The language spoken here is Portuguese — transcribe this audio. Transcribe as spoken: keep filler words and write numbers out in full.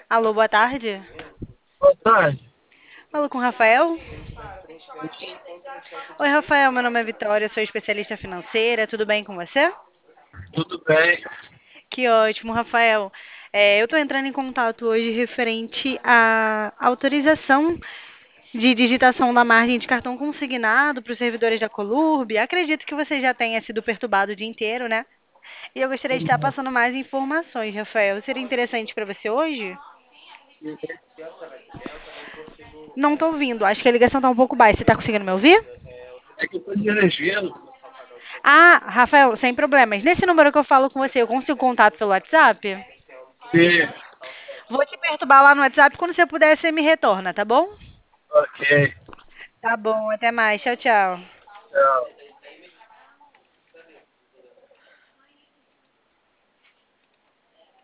Alô, boa tarde. Boa tarde. Falo com o Rafael. Oi, Rafael, meu nome é Vitória, sou especialista financeira, tudo bem com você? Tudo bem? Que ótimo, Rafael. É, eu estou entrando em contato hoje referente à autorização de digitação da margem de cartão consignado para os servidores da Colurb. Acredito que você já tenha sido perturbado o dia inteiro, né? E eu gostaria de estar passando mais informações, Rafael. Seria interessante para você hoje? Não estou ouvindo, acho que a ligação está um pouco baixa. Você está conseguindo me ouvir? É que eu estou dirigindo. Ah, Rafael, sem problemas. Nesse número que eu falo com você, eu consigo contato pelo WhatsApp? Sim, Vou te perturbar lá no WhatsApp. Quando você puder, você me retorna, tá bom? ok. Tá bom, até mais. Tchau, tchau. Tchau.